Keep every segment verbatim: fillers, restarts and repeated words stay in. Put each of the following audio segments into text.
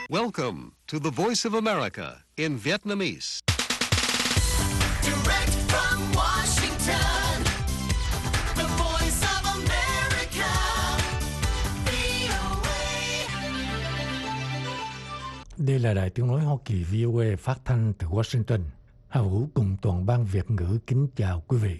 Welcome to the Voice of America in Vietnamese. Direct from Washington, the Voice of America, vê o a. Đây là Đài Tiếng nói Hoa Kỳ vê o a phát thanh từ Washington. Hà Vũ cùng toàn ban Việt ngữ kính chào quý vị.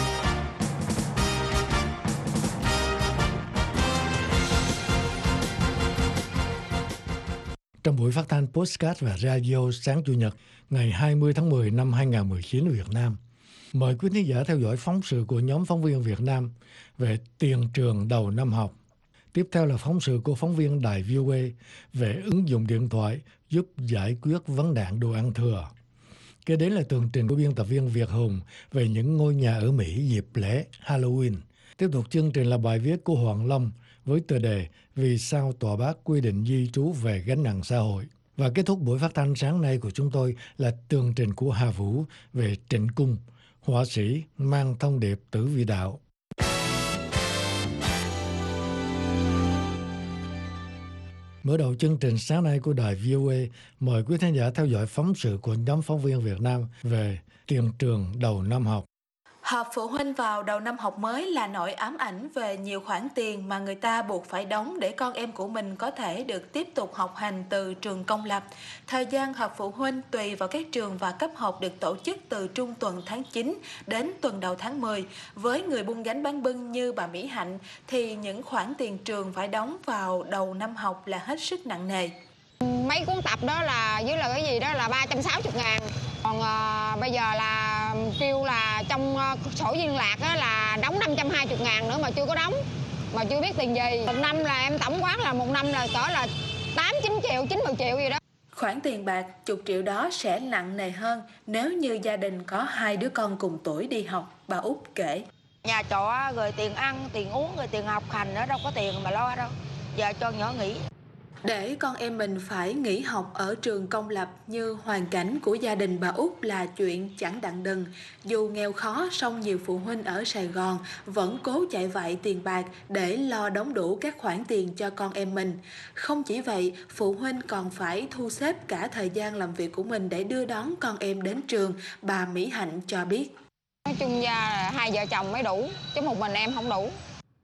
Trong buổi phát thanh podcast và radio sáng Chủ nhật ngày hai mươi tháng mười năm hai nghìn không trăm mười chín ở Việt Nam, mời quý khán giả theo dõi phóng sự của nhóm phóng viên Việt Nam về tiền trường đầu năm học. Tiếp theo là phóng sự của phóng viên đài vê o a về ứng dụng điện thoại giúp giải quyết vấn nạn đồ ăn thừa. Kế đến là tường trình của biên tập viên Việt Hùng về những ngôi nhà ở Mỹ dịp lễ Halloween. Tiếp tục chương trình là bài viết của Hoàng Long với tựa đề Vì sao tòa bác quy định di trú về gánh nặng xã hội. Và kết thúc buổi phát thanh sáng nay của chúng tôi là tường trình của Hà Vũ về Trịnh Cung, họa sĩ mang thông điệp tử vi đạo. Mở đầu chương trình sáng nay của đài vê o a, mời quý khán giả theo dõi phóng sự của nhóm phóng viên Việt Nam về tiền trường đầu năm học. Họp phụ huynh vào đầu năm học mới là nỗi ám ảnh về nhiều khoản tiền mà người ta buộc phải đóng để con em của mình có thể được tiếp tục học hành từ trường công lập. Thời gian họp phụ huynh tùy vào các trường và cấp học được tổ chức từ trung tuần tháng chín đến tuần đầu tháng mười. Với người buôn gánh bán bưng như bà Mỹ Hạnh thì những khoản tiền trường phải đóng vào đầu năm học là hết sức nặng nề. Mấy cuốn tập đó là với là cái gì đó là ba trăm sáu mươi ngàn. Còn uh, bây giờ là kêu là trong uh, sổ liên lạc á, là đóng năm trăm hai mươi ngàn nữa mà chưa có đóng. Mà chưa biết tiền gì. Một năm là em tổng quát là một năm là cỡ là tám, chín triệu, chín mươi triệu gì đó. Khoản tiền bạc chục triệu đó sẽ nặng nề hơn nếu như gia đình có hai đứa con cùng tuổi đi học, bà Út kể. Nhà trọ rồi tiền ăn, tiền uống, rồi tiền học hành nữa đâu có tiền mà lo đâu. Giờ cho nhỏ nghỉ. Để con em mình phải nghỉ học ở trường công lập như hoàn cảnh của gia đình bà Út là chuyện chẳng đặng đừng. Dù nghèo khó, song nhiều phụ huynh ở Sài Gòn vẫn cố chạy vạy tiền bạc để lo đóng đủ các khoản tiền cho con em mình. Không chỉ vậy, phụ huynh còn phải thu xếp cả thời gian làm việc của mình để đưa đón con em đến trường, bà Mỹ Hạnh cho biết. Nói chung ra là hai vợ chồng mới đủ, chứ một mình em không đủ.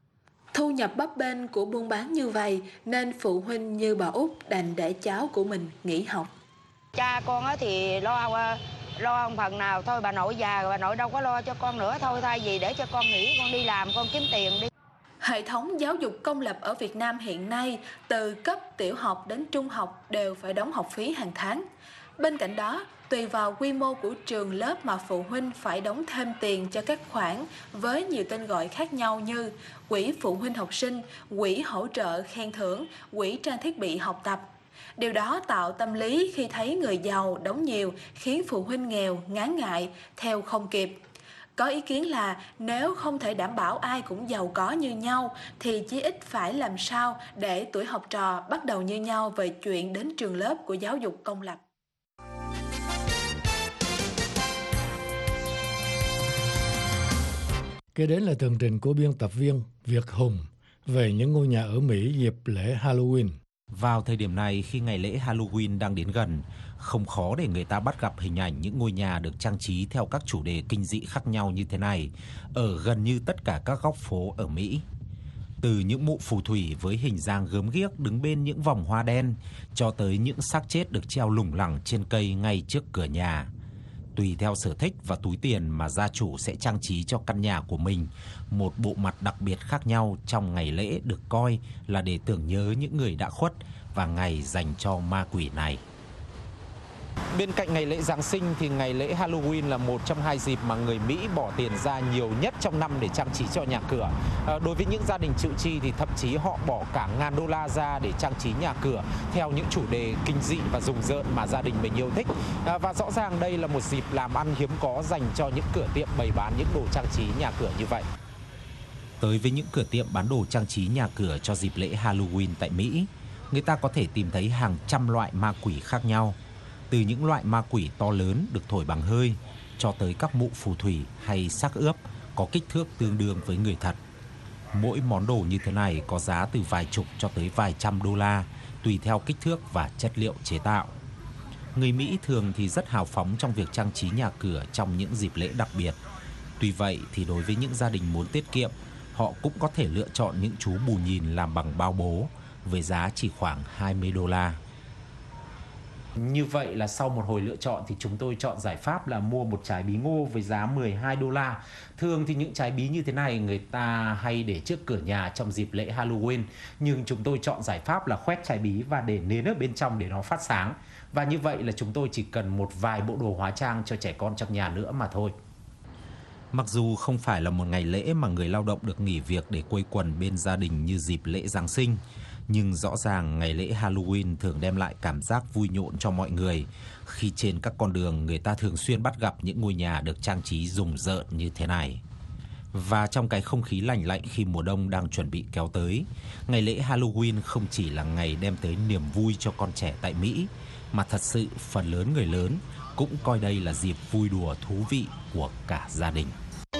Thu nhập bấp bênh của buôn bán như vậy nên phụ huynh như bà Út đành để cháu của mình nghỉ học. Cha con thì lo lo một phần nào thôi, bà nội già rồi bà nội đâu có lo cho con nữa, thôi thay vì để cho con nghỉ con đi làm con kiếm tiền đi. Hệ thống giáo dục công lập ở Việt Nam hiện nay từ cấp tiểu học đến trung học đều phải đóng học phí hàng tháng. Bên cạnh đó, tùy vào quy mô của trường lớp mà phụ huynh phải đóng thêm tiền cho các khoản với nhiều tên gọi khác nhau như quỹ phụ huynh học sinh, quỹ hỗ trợ khen thưởng, quỹ trang thiết bị học tập. Điều đó tạo tâm lý khi thấy người giàu đóng nhiều khiến phụ huynh nghèo ngán ngại, theo không kịp. Có ý kiến là nếu không thể đảm bảo ai cũng giàu có như nhau thì chí ít phải làm sao để tuổi học trò bắt đầu như nhau về chuyện đến trường lớp của giáo dục công lập. Kế đến là tường trình của biên tập viên Việt Hùng về những ngôi nhà ở Mỹ dịp lễ Halloween. Vào thời điểm này khi ngày lễ Halloween đang đến gần, không khó để người ta bắt gặp hình ảnh những ngôi nhà được trang trí theo các chủ đề kinh dị khác nhau như thế này ở gần như tất cả các góc phố ở Mỹ. Từ những mụ phù thủy với hình dáng gớm ghiếc đứng bên những vòng hoa đen cho tới những xác chết được treo lủng lẳng trên cây ngay trước cửa nhà. Tùy theo sở thích và túi tiền mà gia chủ sẽ trang trí cho căn nhà của mình một bộ mặt đặc biệt khác nhau trong ngày lễ được coi là để tưởng nhớ những người đã khuất và ngày dành cho ma quỷ này. Bên cạnh ngày lễ Giáng sinh thì ngày lễ Halloween là một trong hai dịp mà người Mỹ bỏ tiền ra nhiều nhất trong năm để trang trí cho nhà cửa. À, đối với những gia đình chịu chi thì thậm chí họ bỏ cả ngàn đô la ra để trang trí nhà cửa theo những chủ đề kinh dị và rùng rợn mà gia đình mình yêu thích. À, và rõ ràng đây là một dịp làm ăn hiếm có dành cho những cửa tiệm bày bán những đồ trang trí nhà cửa như vậy. Tới với những cửa tiệm bán đồ trang trí nhà cửa cho dịp lễ Halloween tại Mỹ, người ta có thể tìm thấy hàng trăm loại ma quỷ khác nhau. Từ những loại ma quỷ to lớn được thổi bằng hơi cho tới các mụ phù thủy hay xác ướp có kích thước tương đương với người thật. Mỗi món đồ như thế này có giá từ vài chục cho tới vài trăm đô la, tùy theo kích thước và chất liệu chế tạo. Người Mỹ thường thì rất hào phóng trong việc trang trí nhà cửa trong những dịp lễ đặc biệt. Tuy vậy thì đối với những gia đình muốn tiết kiệm, họ cũng có thể lựa chọn những chú bù nhìn làm bằng bao bố với giá chỉ khoảng hai mươi đô la. Như vậy là sau một hồi lựa chọn thì chúng tôi chọn giải pháp là mua một trái bí ngô với giá mười hai đô la. Thường thì những trái bí như thế này người ta hay để trước cửa nhà trong dịp lễ Halloween, nhưng chúng tôi chọn giải pháp là khoét trái bí và để nến ở bên trong để nó phát sáng. Và như vậy là chúng tôi chỉ cần một vài bộ đồ hóa trang cho trẻ con trong nhà nữa mà thôi. Mặc dù không phải là một ngày lễ mà người lao động được nghỉ việc để quây quần bên gia đình như dịp lễ Giáng sinh, nhưng rõ ràng ngày lễ Halloween thường đem lại cảm giác vui nhộn cho mọi người, khi trên các con đường người ta thường xuyên bắt gặp những ngôi nhà được trang trí rùng rợn như thế này. Và trong cái không khí lành lạnh khi mùa đông đang chuẩn bị kéo tới, ngày lễ Halloween không chỉ là ngày đem tới niềm vui cho con trẻ tại Mỹ, mà thật sự phần lớn người lớn cũng coi đây là dịp vui đùa thú vị của cả gia đình.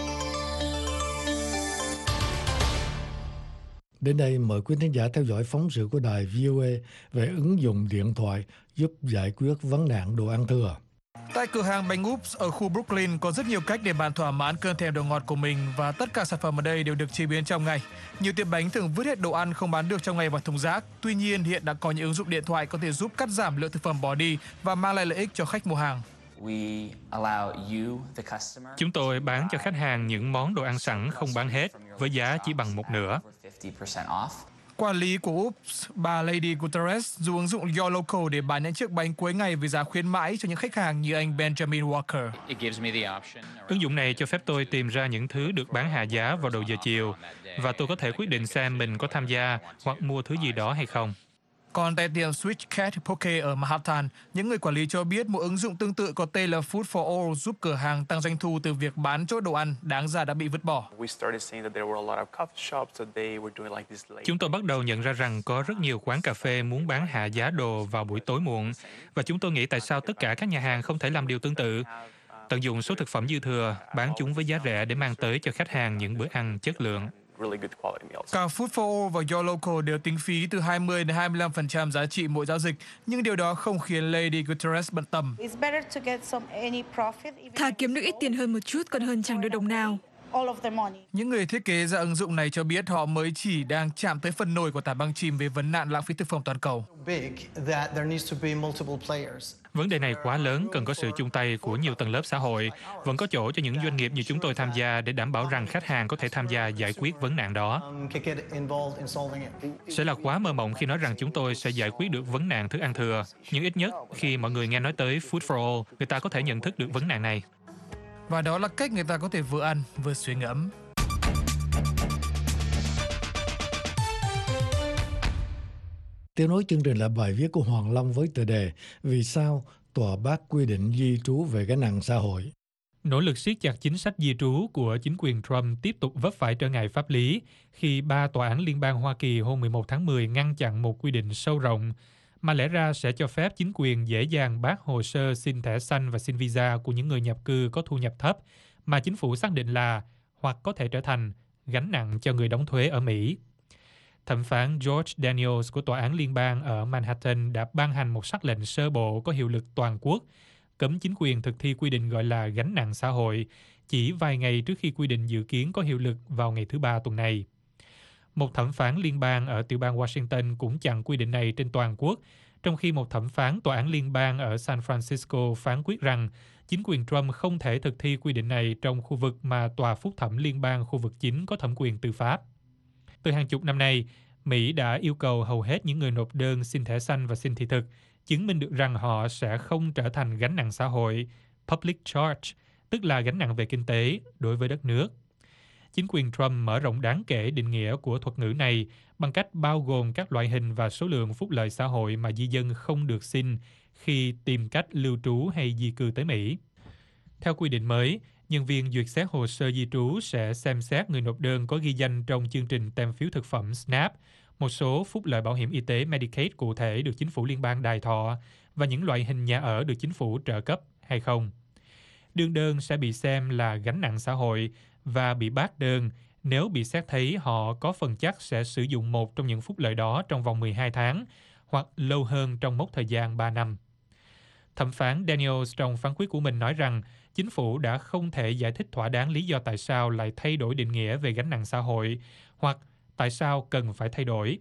Đến đây mời quý khán giả theo dõi phóng sự của đài vê o a về ứng dụng điện thoại giúp giải quyết vấn nạn đồ ăn thừa. Tại cửa hàng bánh Oops ở khu Brooklyn có rất nhiều cách để bạn thỏa mãn cơn thèm đồ ngọt của mình và tất cả sản phẩm ở đây đều được chế biến trong ngày. Nhiều tiệm bánh thường vứt hết đồ ăn không bán được trong ngày vào thùng rác. Tuy nhiên hiện đã có những ứng dụng điện thoại có thể giúp cắt giảm lượng thực phẩm bỏ đi và mang lại lợi ích cho khách mua hàng. Chúng tôi bán cho khách hàng những món đồ ăn sẵn không bán hết với giá chỉ bằng một nửa. Quản lý của Oops, bà Lady Gutierrez dùng ứng dụng Your Local để bán những chiếc bánh cuối ngày với giá khuyến mãi cho những khách hàng như anh Benjamin Walker. Ứng dụng này cho phép tôi tìm ra những thứ được bán hạ giá vào đầu giờ chiều và tôi có thể quyết định xem mình có tham gia hoặc mua thứ gì đó hay không. Còn tại tiệm Switch Cat Poke ở Manhattan, những người quản lý cho biết một ứng dụng tương tự có tên là Food for All giúp cửa hàng tăng doanh thu từ việc bán chỗ đồ ăn đáng ra đã bị vứt bỏ. Chúng tôi bắt đầu nhận ra rằng có rất nhiều quán cà phê muốn bán hạ giá đồ vào buổi tối muộn, và chúng tôi nghĩ tại sao tất cả các nhà hàng không thể làm điều tương tự. Tận dụng số thực phẩm dư thừa, bán chúng với giá rẻ để mang tới cho khách hàng những bữa ăn chất lượng. Cả Food for All và Your Local đều tính phí từ hai mươi đến hai mươi lăm phần trăm giá trị mỗi giao dịch, nhưng điều đó không khiến Lady Gutierrez bận tâm. Thà kiếm được ít tiền hơn một chút còn hơn chẳng được đồng nào. Những người thiết kế ra ứng dụng này cho biết họ mới chỉ đang chạm tới phần nổi của tảng băng chìm về vấn nạn lãng phí thực phẩm toàn cầu. Vấn đề này quá lớn, cần có sự chung tay của nhiều tầng lớp xã hội. Vẫn có chỗ cho những doanh nghiệp như chúng tôi tham gia để đảm bảo rằng khách hàng có thể tham gia giải quyết vấn nạn đó. Sẽ là quá mơ mộng khi nói rằng chúng tôi sẽ giải quyết được vấn nạn thức ăn thừa. Nhưng ít nhất, khi mọi người nghe nói tới Food for All, người ta có thể nhận thức được vấn nạn này. Và đó là cách người ta có thể vừa ăn, vừa suy ngẫm. Tiếp nối chương trình là bài viết của Hoàng Long với tựa đề Vì sao tòa bác quy định di trú về gánh nặng xã hội. Nỗ lực siết chặt chính sách di trú của chính quyền Trump tiếp tục vấp phải trở ngại pháp lý khi ba tòa án liên bang Hoa Kỳ hôm mười một tháng mười ngăn chặn một quy định sâu rộng mà lẽ ra sẽ cho phép chính quyền dễ dàng bác hồ sơ xin thẻ xanh và xin visa của những người nhập cư có thu nhập thấp mà chính phủ xác định là hoặc có thể trở thành gánh nặng cho người đóng thuế ở Mỹ. Thẩm phán George Daniels của Tòa án Liên bang ở Manhattan đã ban hành một sắc lệnh sơ bộ có hiệu lực toàn quốc, cấm chính quyền thực thi quy định gọi là gánh nặng xã hội, chỉ vài ngày trước khi quy định dự kiến có hiệu lực vào ngày thứ Ba tuần này. Một thẩm phán liên bang ở tiểu bang Washington cũng chặn quy định này trên toàn quốc, trong khi một thẩm phán tòa án liên bang ở San Francisco phán quyết rằng chính quyền Trump không thể thực thi quy định này trong khu vực mà Tòa Phúc thẩm Liên bang khu vực chính có thẩm quyền tư pháp. Từ hàng chục năm nay, Mỹ đã yêu cầu hầu hết những người nộp đơn xin thẻ xanh và xin thị thực chứng minh được rằng họ sẽ không trở thành gánh nặng xã hội, public charge, tức là gánh nặng về kinh tế đối với đất nước. Chính quyền Trump mở rộng đáng kể định nghĩa của thuật ngữ này bằng cách bao gồm các loại hình và số lượng phúc lợi xã hội mà di dân không được xin khi tìm cách lưu trú hay di cư tới Mỹ. Theo quy định mới, nhân viên duyệt xét hồ sơ di trú sẽ xem xét người nộp đơn có ghi danh trong chương trình tem phiếu thực phẩm SNAP, một số phúc lợi bảo hiểm y tế Medicaid cụ thể được chính phủ liên bang đài thọ và những loại hình nhà ở được chính phủ trợ cấp hay không. Đương đơn sẽ bị xem là gánh nặng xã hội và bị bác đơn nếu bị xét thấy họ có phần chắc sẽ sử dụng một trong những phúc lợi đó trong vòng mười hai tháng hoặc lâu hơn trong mốc thời gian ba năm. Thẩm phán Daniels trong phán quyết của mình nói rằng chính phủ đã không thể giải thích thỏa đáng lý do tại sao lại thay đổi định nghĩa về gánh nặng xã hội hoặc tại sao cần phải thay đổi.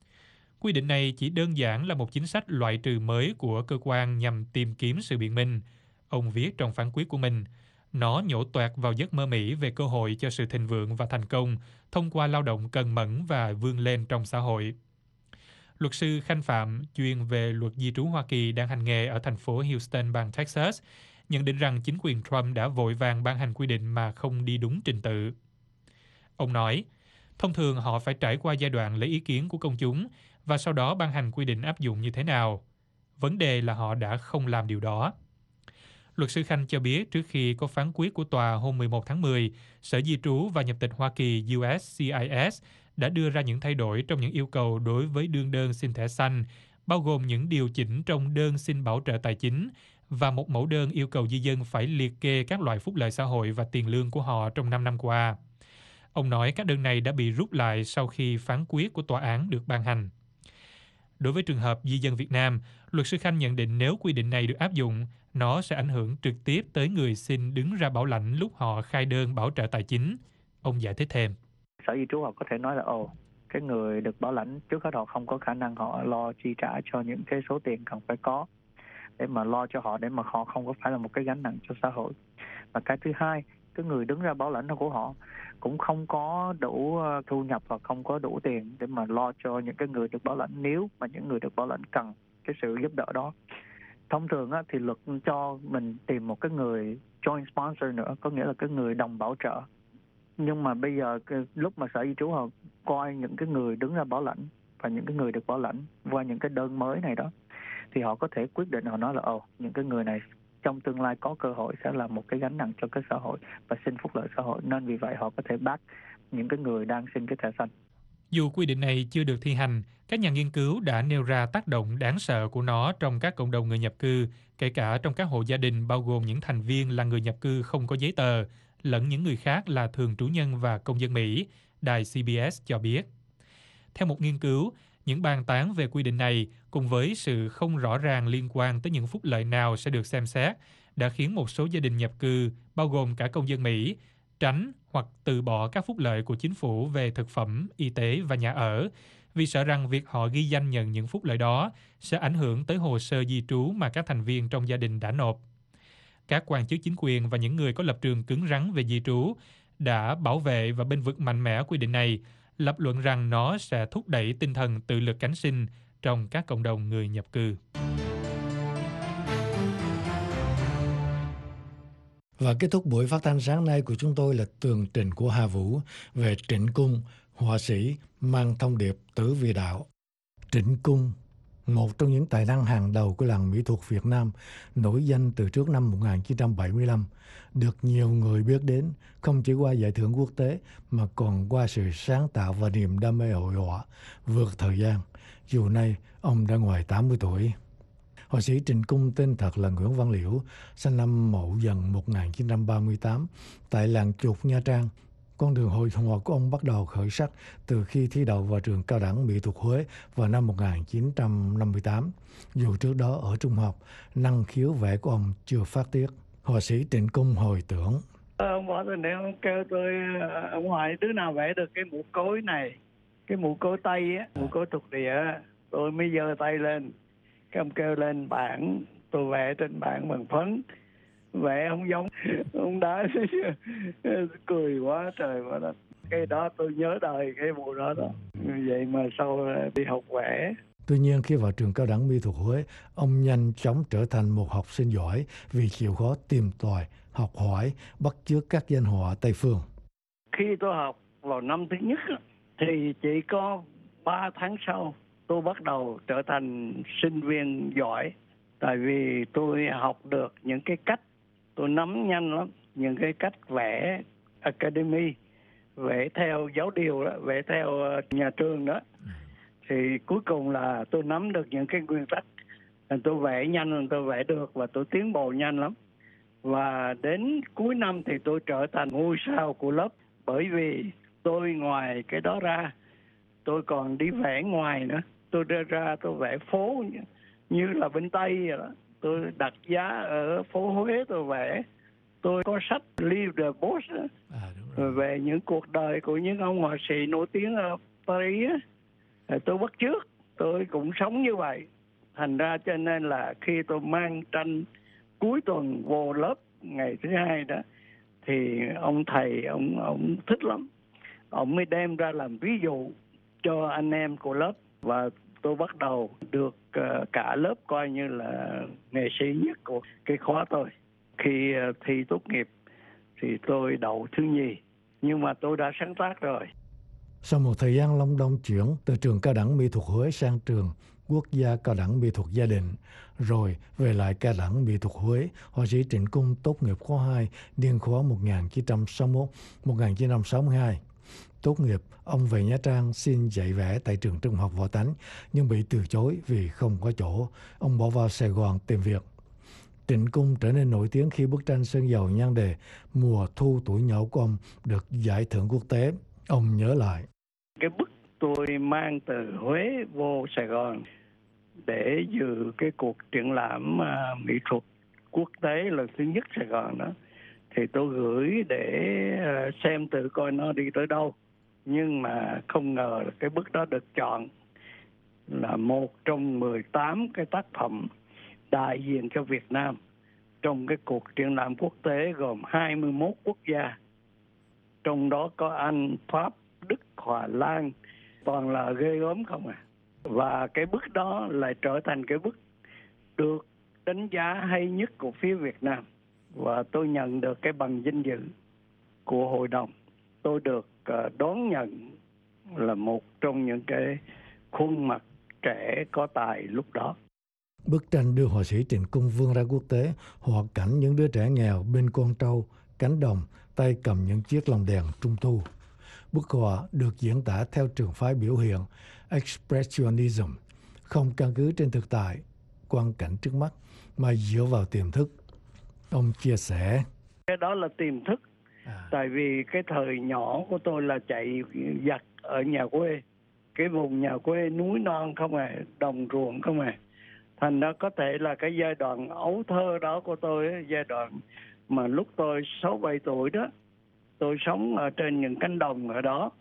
Quy định này chỉ đơn giản là một chính sách loại trừ mới của cơ quan nhằm tìm kiếm sự biện minh. Ông viết trong phán quyết của mình, nó nhổ toẹt vào giấc mơ Mỹ về cơ hội cho sự thịnh vượng và thành công thông qua lao động cần mẫn và vươn lên trong xã hội. Luật sư Khanh Phạm, chuyên về luật di trú Hoa Kỳ đang hành nghề ở thành phố Houston, bang Texas, nhận định rằng chính quyền Trump đã vội vàng ban hành quy định mà không đi đúng trình tự. Ông nói, thông thường họ phải trải qua giai đoạn lấy ý kiến của công chúng và sau đó ban hành quy định áp dụng như thế nào. Vấn đề là họ đã không làm điều đó. Luật sư Khanh cho biết trước khi có phán quyết của tòa hôm mười một tháng mười, Sở Di trú và Nhập tịch Hoa Kỳ U S C I S đã đưa ra những thay đổi trong những yêu cầu đối với đương đơn xin thẻ xanh, bao gồm những điều chỉnh trong đơn xin bảo trợ tài chính và một mẫu đơn yêu cầu di dân phải liệt kê các loại phúc lợi xã hội và tiền lương của họ trong năm năm qua. Ông nói các đơn này đã bị rút lại sau khi phán quyết của tòa án được ban hành. Đối với trường hợp di dân Việt Nam, luật sư Khanh nhận định nếu quy định này được áp dụng, nó sẽ ảnh hưởng trực tiếp tới người xin đứng ra bảo lãnh lúc họ khai đơn bảo trợ tài chính. Ông giải thích thêm. Sở Di trú họ có thể nói là ồ, cái người được bảo lãnh trước hết họ không có khả năng họ lo chi trả cho những cái số tiền cần phải có để mà lo cho họ, để mà họ không có phải là một cái gánh nặng cho xã hội. Và cái thứ hai, cái người đứng ra bảo lãnh của họ cũng không có đủ thu nhập và không có đủ tiền để mà lo cho những cái người được bảo lãnh nếu mà những người được bảo lãnh cần cái sự giúp đỡ đó. Thông thường á, thì luật cho mình tìm một cái người joint sponsor nữa, có nghĩa là cái người đồng bảo trợ. Nhưng mà bây giờ cái, lúc mà Sở Di trú họ coi những cái người đứng ra bảo lãnh và những cái người được bảo lãnh qua những cái đơn mới này đó, thì họ có thể quyết định, họ nói là ồ, những cái người này trong tương lai có cơ hội sẽ là một cái gánh nặng cho cái xã hội và xin phúc lợi xã hội, nên vì vậy họ có thể bác những cái người đang xin cái thẻ xanh. Dù quy định này chưa được thi hành, các nhà nghiên cứu đã nêu ra tác động đáng sợ của nó trong các cộng đồng người nhập cư, kể cả trong các hộ gia đình bao gồm những thành viên là người nhập cư không có giấy tờ, lẫn những người khác là thường trú nhân và công dân Mỹ, đài C B S cho biết. Theo một nghiên cứu, những bàn tán về quy định này cùng với sự không rõ ràng liên quan tới những phúc lợi nào sẽ được xem xét đã khiến một số gia đình nhập cư, bao gồm cả công dân Mỹ, tránh hoặc từ bỏ các phúc lợi của chính phủ về thực phẩm, y tế và nhà ở, vì sợ rằng việc họ ghi danh nhận những phúc lợi đó sẽ ảnh hưởng tới hồ sơ di trú mà các thành viên trong gia đình đã nộp. Các quan chức chính quyền và những người có lập trường cứng rắn về di trú đã bảo vệ và bênh vực mạnh mẽ quy định này, lập luận rằng nó sẽ thúc đẩy tinh thần tự lực cánh sinh trong các cộng đồng người nhập cư. Và kết thúc buổi phát thanh sáng nay của chúng tôi là tường trình của Hà Vũ về Trịnh Cung, họa sĩ mang thông điệp tử vì đạo. Trịnh Cung, một trong những tài năng hàng đầu của làng mỹ thuật Việt Nam, nổi danh từ trước năm một nghìn chín trăm bảy mươi lăm, được nhiều người biết đến không chỉ qua giải thưởng quốc tế mà còn qua sự sáng tạo và niềm đam mê hội họa vượt thời gian, dù nay ông đã ngoài tám mươi tuổi. Họa sĩ Trịnh Cung tên thật là Nguyễn Văn Liễu, sinh năm Mậu Dần một nghìn chín trăm ba mươi tám tại làng Chục, Nha Trang. Con đường hội họa của ông bắt đầu khởi sắc từ khi thi đậu vào trường cao đẳng mỹ thuật Huế vào năm một nghìn chín trăm năm mươi tám. Dù trước đó ở trung học, năng khiếu vẽ của ông chưa phát tiết. Họa sĩ Trịnh Cung hồi tưởng. Ông bỏ tôi để ông kêu tôi, ông hỏi đứa nào vẽ được cái mũ cối này, cái mũ cối Tây á, mũ cối thuộc địa. Tôi mới giơ tay lên, cái ông kêu lên bảng, tôi vẽ trên bảng bằng phấn. Vẽ không giống, ông đá cười quá trời quá đất. Cái đó tôi nhớ đời cái vụ đó đó. Vậy mà sau đi học vẽ. Tuy nhiên khi vào trường cao đẳng mỹ thuật Huế, ông nhanh chóng trở thành một học sinh giỏi vì chịu khó tìm tòi, học hỏi, bắt chước các danh họa Tây phương. Khi tôi học vào năm thứ nhất thì chỉ có ba tháng sau tôi bắt đầu trở thành sinh viên giỏi. Tại vì tôi học được những cái cách, tôi nắm nhanh lắm, những cái cách vẽ academy, vẽ theo giáo điều đó, vẽ theo nhà trường đó. Thì cuối cùng là tôi nắm được những cái nguyên tắc, tôi vẽ nhanh, tôi vẽ được và tôi tiến bộ nhanh lắm. Và đến cuối năm thì tôi trở thành ngôi sao của lớp, bởi vì Tôi ngoài cái đó ra, tôi còn đi vẽ ngoài nữa. Tôi ra ra tôi vẽ phố như, như là bên Tây vậy đó. Tôi đặt giá ở phố Huế tôi vẽ. Tôi có sách Live the Boss À, về những cuộc đời của những ông họa sĩ nổi tiếng ở Paris á. Tôi bắt chước, tôi cũng sống như vậy. Thành ra cho nên là khi tôi mang tranh cuối tuần vô lớp ngày thứ hai đó, thì ông thầy ông ông thích lắm. Ông mới đem ra làm ví dụ cho anh em của lớp, và tôi bắt đầu được uh, cả lớp coi như là nghệ sĩ nhất của cái khóa tôi. Khi uh, thi tốt nghiệp thì tôi đậu thứ nhì, nhưng mà tôi đã sáng tác rồi. Sau một thời gian long đong chuyển từ trường cao đẳng mỹ thuật Huế sang trường Quốc gia cao đẳng mỹ thuật Gia Định, rồi về lại cao đẳng mỹ thuật Huế, họa sĩ Trịnh Cung tốt nghiệp khóa hai niên khóa một nghìn chín trăm sáu mươi mốt đến một nghìn chín trăm sáu mươi hai. Tốt nghiệp, ông về Nha Trang xin dạy vẽ tại trường Trung học Võ Tánh, nhưng bị từ chối vì không có chỗ. Ông bỏ vào Sài Gòn tìm việc. Trịnh Cung trở nên nổi tiếng khi bức tranh sơn dầu nhan đề Mùa thu tuổi nhỏ của ông được giải thưởng quốc tế. Ông nhớ lại. Cái bức tôi mang từ Huế vô Sài Gòn để dự cái cuộc triển lãm uh, mỹ thuật quốc tế lần thứ nhất Sài Gòn đó, thì tôi gửi để uh, xem tự coi nó đi tới đâu. Nhưng mà không ngờ cái bức đó được chọn là một trong mười tám cái tác phẩm đại diện cho Việt Nam trong cái cuộc triển lãm quốc tế gồm hai mươi mốt quốc gia. Trong đó có Anh, Pháp, Đức, Hòa Lan, toàn là ghê gớm không à. Và cái bức đó lại trở thành cái bức được đánh giá hay nhất của phía Việt Nam. Và tôi nhận được cái bằng danh dự của hội đồng. Tôi được uh, đón nhận là một trong những cái khuôn mặt trẻ có tài lúc đó. Bức tranh đưa họa sĩ Trịnh Cung vươn ra quốc tế, họa cảnh những đứa trẻ nghèo bên con trâu, cánh đồng, tay cầm những chiếc lồng đèn trung thu. Bức họa được diễn tả theo trường phái biểu hiện Expressionism, không căn cứ trên thực tại, quang cảnh trước mắt, mà dựa vào tiềm thức. Ông chia sẻ. Cái đó là tiềm thức. À. Tại vì cái thời nhỏ của tôi là chạy giặt ở nhà quê. Cái vùng nhà quê núi non không à, đồng ruộng không à. Thành ra có thể là cái giai đoạn ấu thơ đó của tôi, giai đoạn mà lúc tôi sáu bảy tuổi đó, tôi sống ở trên những cánh đồng ở đó,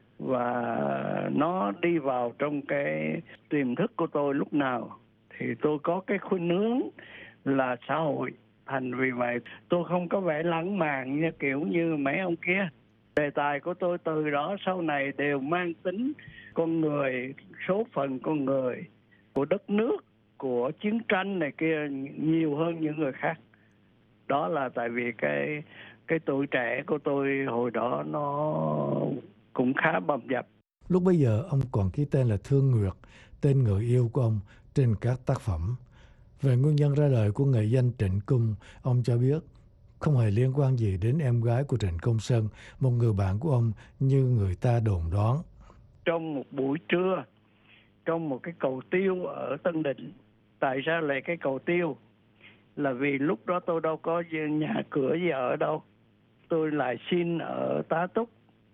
và nó đi vào trong cái tiềm thức của tôi lúc nào thì tôi có cái khuynh hướng là xã hội. Thành vì vậy tôi không có vẻ lãng mạn như kiểu như mấy ông kia. Đề tài của tôi từ đó sau này đều mang tính con người, số phận con người, của đất nước, của chiến tranh này kia nhiều hơn những người khác. Đó là tại vì cái cái tuổi trẻ của tôi hồi đó nó cũng khá bầm dập. Lúc bấy giờ ông còn ký tên là Thương Nguyệt, tên người yêu của ông trên các tác phẩm. Về nguyên nhân ra đời của nghệ danh Trịnh Cung, ông cho biết không hề liên quan gì đến em gái của Trịnh Công Sơn, một người bạn của ông như người ta đồn đoán. Trong một buổi trưa, trong một cái cầu tiêu ở Tân Định. Tại sao lại cái cầu tiêu? Là vì lúc đó tôi đâu có nhà cửa gì ở đâu. Tôi lại xin ở tá túc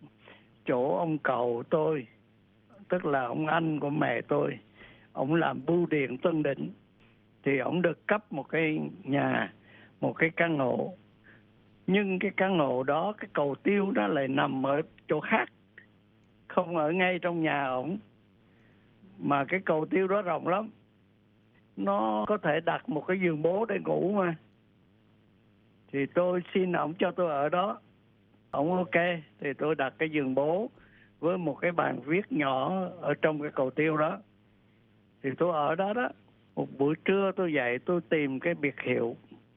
chỗ ông cậu tôi, tức là ông anh của mẹ tôi. Ông làm bưu điện Tân Định. Thì ông được cấp một cái nhà, một cái căn hộ. Nhưng cái căn hộ đó, cái cầu tiêu đó lại nằm ở chỗ khác, không ở ngay trong nhà ổng. Mà cái cầu tiêu đó rộng lắm, nó có thể đặt một cái giường bố để ngủ mà. Thì tôi xin ổng cho tôi ở đó. Ổng ok, thì tôi đặt cái giường bố với một cái bàn viết nhỏ ở trong cái cầu tiêu đó. Thì tôi ở đó đó. Một buổi trưa tôi dậy tôi tìm cái biệt hiệu.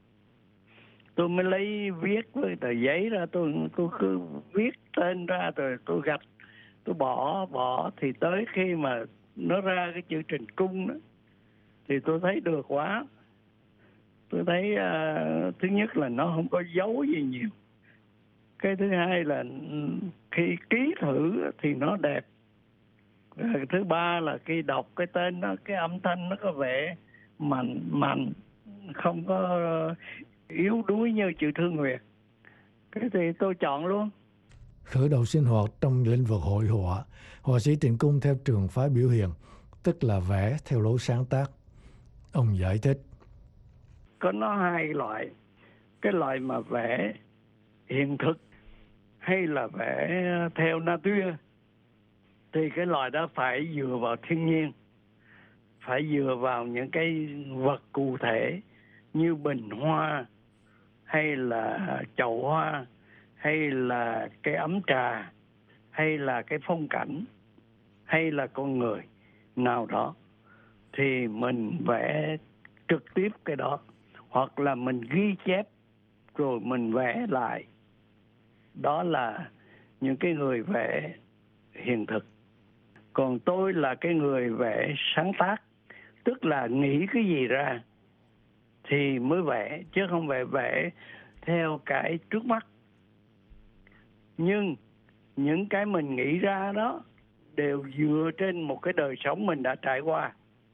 Tôi mới lấy viết với tờ giấy ra, tôi tôi cứ viết tên ra rồi tôi gạch, tôi bỏ bỏ thì tới khi mà nó ra cái chữ Trịnh Cung đó thì tôi thấy được quá. Tôi thấy uh, thứ nhất là nó không có dấu gì nhiều. Cái thứ hai là khi ký thử thì nó đẹp. Cái thứ ba là khi đọc cái tên nó, cái âm thanh nó có vẻ mạnh mạnh, không có yếu đuối như chữ Thương Nguyệt. Cái thì tôi chọn luôn. Khởi đầu sinh hoạt trong lĩnh vực hội họa, họa sĩ Trịnh Cung theo trường phái biểu hiện, tức là vẽ theo lối sáng tác. Ông giải thích. Có nó hai loại. Cái loại mà vẽ hiện thực hay là vẽ theo nature thì cái loại đó phải dựa vào thiên nhiên, phải dựa vào những cái vật cụ thể như bình hoa hay là chậu hoa hay là cái ấm trà hay là cái phong cảnh hay là con người nào đó thì mình vẽ trực tiếp cái đó, hoặc là mình ghi chép rồi mình vẽ lại. Đó là những cái người vẽ hiện thực. Còn tôi là cái người vẽ sáng tác, tức là nghĩ cái gì ra thì mới vẽ, chứ không phải vẽ theo cái trước mắt. Nhưng những cái mình nghĩ ra đó đều dựa trên một cái đời sống mình đã trải qua.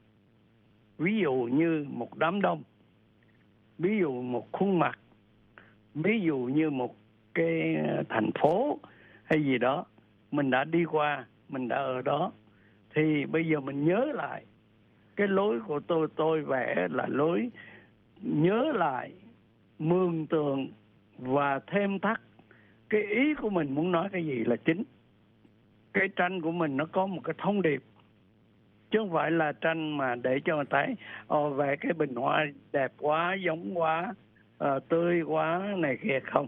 Ví dụ như một đám đông, ví dụ một khuôn mặt, ví dụ như một cái thành phố hay gì đó mình đã đi qua, mình đã ở đó, thì bây giờ mình nhớ lại. Cái lối của tôi tôi vẽ là lối nhớ lại, mường tượng và thêm thắt cái ý của mình muốn nói cái gì là chính. Cái tranh của mình nó có một cái thông điệp, chứ không phải là tranh mà để cho người ta ồ vẽ cái bình hoa đẹp quá, giống quá, à, tươi quá này kia. Không,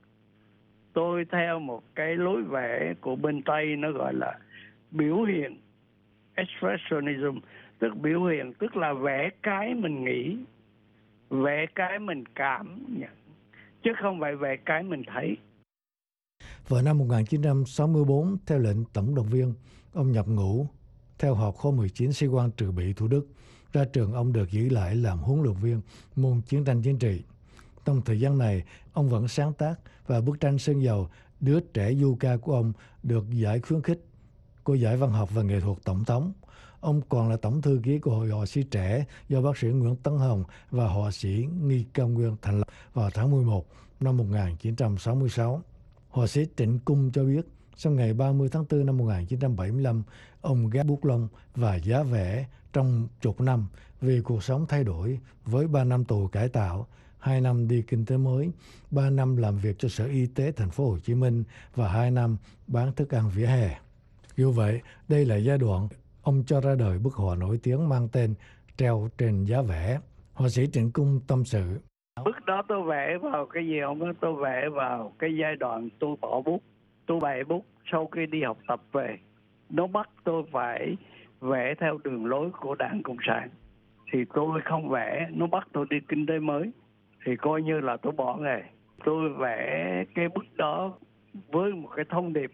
tôi theo một cái lối vẽ của bên Tây, nó gọi là biểu hiện, expressionism, tức biểu hiện, tức là vẽ cái mình nghĩ, vẽ cái mình cảm nhận, chứ không phải vẽ cái mình thấy. Vào năm một nghìn chín trăm sáu mươi tư, theo lệnh tổng động viên, ông nhập ngũ theo họp khóa mười chín sĩ quan trừ bị Thủ Đức. Ra trường, ông được giữ lại làm huấn luyện viên môn chiến tranh chính trị. Trong thời gian này, ông vẫn sáng tác và bức tranh Sơn Dầu Đứa trẻ du ca của ông được giải khuyến khích của Giải Văn học và Nghệ thuật Tổng thống. Ông còn là tổng thư ký của Hội họa sĩ trẻ do bác sĩ Nguyễn Tấn Hồng và họa sĩ Nghi Cao Nguyên thành lập vào tháng mười một năm một nghìn chín trăm sáu mươi sáu. Họa sĩ Trịnh Cung cho biết, sau ngày ba mươi tháng tư năm một nghìn chín trăm bảy mươi lăm, ông gác bút lông và giá vẽ trong chục năm vì cuộc sống thay đổi với ba năm tù cải tạo, hai năm đi kinh tế mới, ba năm làm việc cho Sở Y tế thành phố Hồ Chí Minh và hai năm bán thức ăn vỉa hè. Dù vậy, đây là giai đoạn ông cho ra đời bức họa nổi tiếng mang tên Treo trên giá vẽ. Họa sĩ Trịnh Cung tâm sự. Bức đó tôi vẽ vào cái gì không? Tôi vẽ vào cái giai đoạn tôi bỏ bút, tôi bẻ bút sau khi đi học tập về. Nó bắt tôi phải vẽ theo đường lối của Đảng Cộng sản. Thì tôi không vẽ, nó bắt tôi đi kinh tế mới. Thì coi như là tôi bỏ nghề. Tôi vẽ cái bức đó với một cái thông điệp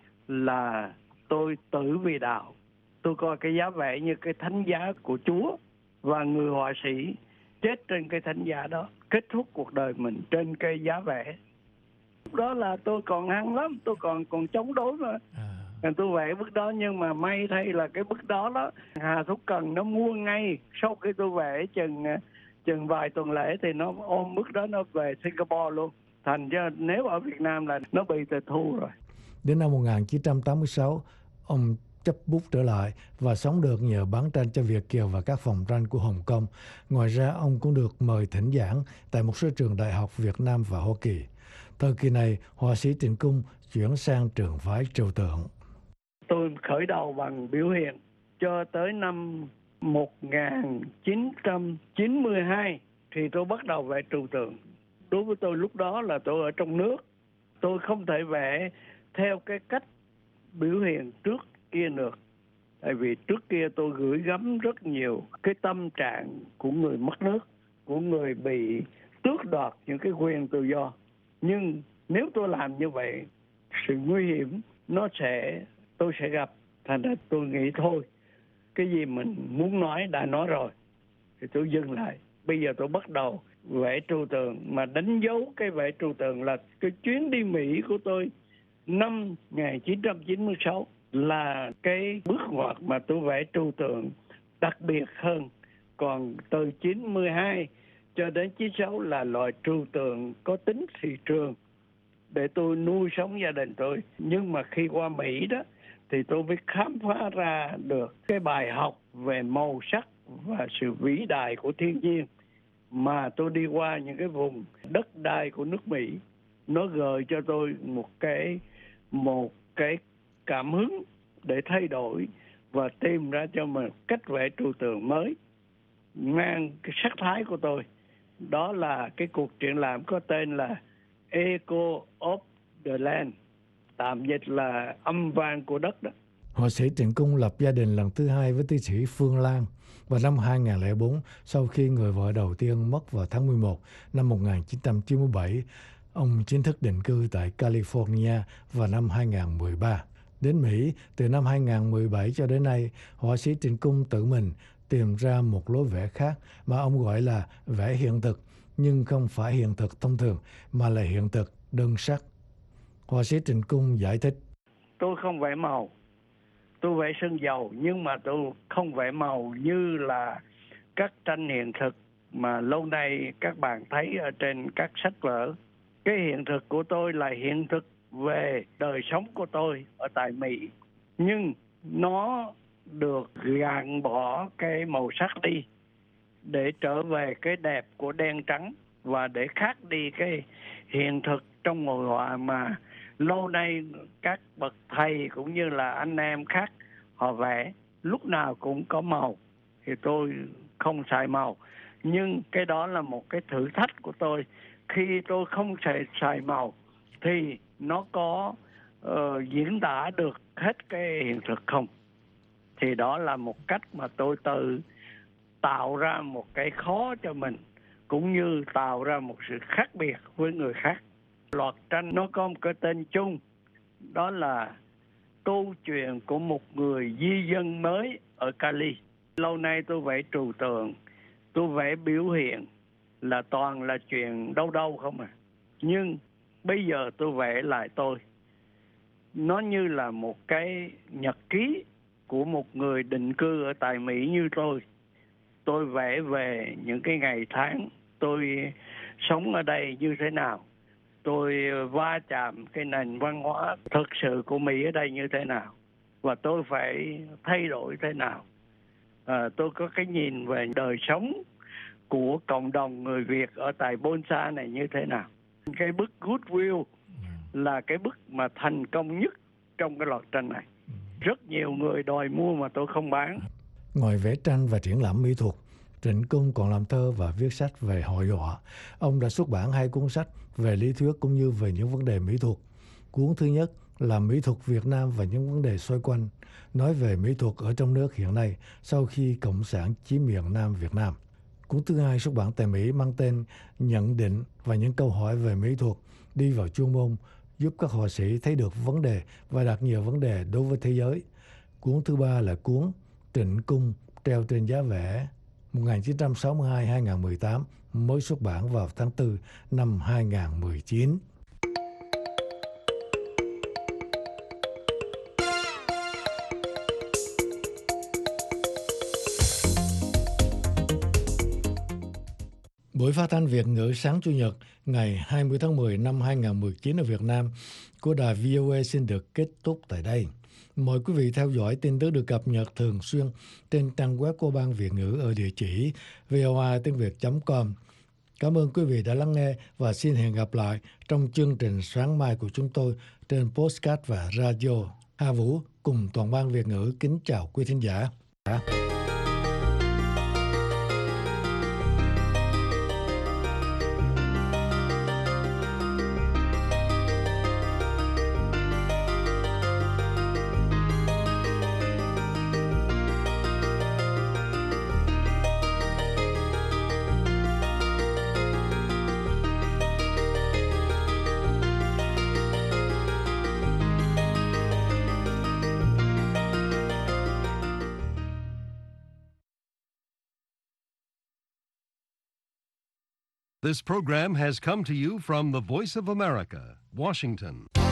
là tôi tử vì đạo. Tôi coi cái giá vẽ như cái thánh giá của Chúa, và người họa sĩ chết trên cái thánh giá đó, kết thúc cuộc đời mình trên cây giá vẽ. Lúc đó là tôi còn hăng lắm, tôi còn còn chống đối mà. À. Tôi vẽ bức đó, nhưng mà may thay là cái bức đó đó Hà Thúc Cần nó mua ngay sau khi tôi vẽ chừng chừng vài tuần lễ, thì nó ôm bức đó nó về Singapore luôn. Thành ra nếu ở Việt Nam là nó bị tịch thu rồi. Đến năm một nghìn chín trăm tám mươi sáu, ông chấp bút trở lại và sống được nhờ bán tranh cho Việt kiều và các phòng tranh của Hồng Kông. Ngoài ra, ông cũng được mời thỉnh giảng tại một số trường đại học Việt Nam và Hoa Kỳ. Thời kỳ này, họa sĩ Trịnh Cung chuyển sang trường phái trừu tượng. Tôi khởi đầu bằng biểu hiện cho tới năm một nghìn chín trăm chín mươi hai thì tôi bắt đầu vẽ trừu tượng. Đối với tôi lúc đó là tôi ở trong nước, tôi không thể vẽ theo cái cách biểu hiện trước kia được. Tại vì trước kia tôi gửi gắm rất nhiều cái tâm trạng của người mất nước, của người bị tước đoạt những cái quyền tự do. Nhưng nếu tôi làm như vậy, sự nguy hiểm nó sẽ tôi sẽ gặp. Thành ra tôi nghĩ thôi, cái gì mình muốn nói đã nói rồi, thì tôi dừng lại. Bây giờ tôi bắt đầu vẽ trừu tượng, mà đánh dấu cái vẽ trừu tượng là cái chuyến đi Mỹ của tôi năm một nghìn chín trăm chín mươi sáu, là cái bước ngoặt mà tôi vẽ trừu tượng đặc biệt hơn. Còn từ chín mươi hai cho đến chín mươi sáu là loại trừu tượng có tính thị trường, để tôi nuôi sống gia đình tôi. Nhưng mà khi qua Mỹ đó thì tôi mới khám phá ra được cái bài học về màu sắc và sự vĩ đại của thiên nhiên mà tôi đi qua những cái vùng đất đai của nước Mỹ. Nó gợi cho tôi một cái một cái cảm hứng để thay đổi và tìm ra cho mình cách vẽ trừu tượng mới mang cái sắc thái của tôi. Đó là cái cuộc triển lãm có tên là Echo of the Land, tạm dịch là âm vang của đất đó. Họa sĩ Trịnh Cung lập gia đình lần thứ hai với tiến sĩ Phương Lan vào năm hai không không bốn sau khi người vợ đầu tiên mất vào tháng mười một năm một nghìn chín trăm chín mươi bảy. Ông chính thức định cư tại California vào năm hai không một ba. Đến Mỹ, từ năm hai không một bảy cho đến nay, họa sĩ Trịnh Cung tự mình tìm ra một lối vẽ khác mà ông gọi là vẽ hiện thực, nhưng không phải hiện thực thông thường, mà là hiện thực đơn sắc. Họa sĩ Trịnh Cung giải thích. Tôi không vẽ màu, tôi vẽ sơn dầu, nhưng mà tôi không vẽ màu như là các tranh hiện thực mà lâu nay các bạn thấy ở trên các sách vở. Cái hiện thực của tôi là hiện thực về đời sống của tôi ở tại Mỹ, nhưng nó được gạn bỏ cái màu sắc đi để trở về cái đẹp của đen trắng và để khác đi cái hiện thực trong ngôi họa mà lâu nay các bậc thầy cũng như là anh em khác họ vẽ lúc nào cũng có màu. Thì tôi không xài màu, nhưng cái đó là một cái thử thách của tôi. Khi tôi không xài, xài màu thì nó có uh, diễn tả được hết cái hiện thực không? Thì đó là một cách mà tôi tự tạo ra một cái khó cho mình, cũng như tạo ra một sự khác biệt với người khác. Loạt tranh nó có một cái tên chung, đó là câu chuyện của một người di dân mới ở Cali. Lâu nay tôi vẽ trừu tượng, tôi vẽ biểu hiện là toàn là chuyện đâu đâu không à. Nhưng bây giờ tôi vẽ lại tôi. Nó như là một cái nhật ký của một người định cư ở tại Mỹ như tôi. Tôi vẽ về những cái ngày tháng tôi sống ở đây như thế nào. Tôi va chạm cái nền văn hóa thực sự của Mỹ ở đây như thế nào. Và tôi phải thay đổi thế nào. À, tôi có cái nhìn về đời sống của cộng đồng người Việt ở tại Bonsa này như thế nào. Cái bức Goodwill là cái bức mà thành công nhất trong cái loạt tranh này. Rất nhiều người đòi mua mà tôi không bán. Ngoài vẽ tranh và triển lãm mỹ thuật, Trịnh Cung còn làm thơ và viết sách về hội họa. Ông đã xuất bản hai cuốn sách về lý thuyết cũng như về những vấn đề mỹ thuật. Cuốn thứ nhất là Mỹ thuật Việt Nam và những vấn đề xoay quanh, nói về mỹ thuật ở trong nước hiện nay sau khi Cộng sản chiếm miền Nam Việt Nam. Cuốn thứ hai xuất bản tại Mỹ mang tên Nhận định và những câu hỏi về mỹ thuật, đi vào chuyên môn, giúp các họa sĩ thấy được vấn đề và đặt nhiều vấn đề đối với thế giới. Cuốn thứ ba là cuốn Trịnh Cung treo trên giá vẽ một nghìn chín trăm sáu mươi hai đến hai nghìn không trăm mười tám, mới xuất bản vào tháng tư năm hai nghìn không trăm mười chín. Buổi phát thanh Việt ngữ sáng Chủ nhật ngày hai mươi tháng mười năm hai nghìn không trăm mười chín ở Việt Nam của đài vê o a xin được kết thúc tại đây. Mời quý vị theo dõi tin tức được cập nhật thường xuyên trên trang web của Ban Việt ngữ ở địa chỉ vê o a tiếng việt chấm com. Cảm ơn quý vị đã lắng nghe và xin hẹn gặp lại trong chương trình sáng mai của chúng tôi trên podcast và radio. Hà Vũ cùng toàn ban Việt ngữ kính chào quý thính giả. This program has come to you from the Voice of America, Washington.